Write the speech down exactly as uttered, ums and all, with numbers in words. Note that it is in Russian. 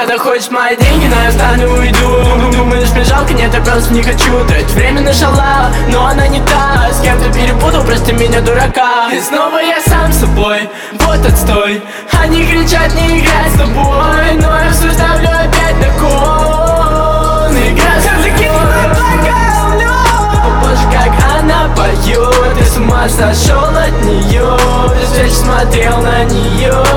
правда хочешь мои деньги, но я встану и уйду. Думаешь, мне жалко? Нет, я просто не хочу тратить время на шалава, но она не та. С кем-то перепутал, прости меня, дурака. И снова я сам с собой, вот отстой. Они кричат, не играть с тобой, но я все ставлю опять на кон. Игра с Боже, как она поет, ты с ума сошел от нее. Весь вечер смотрел на нее.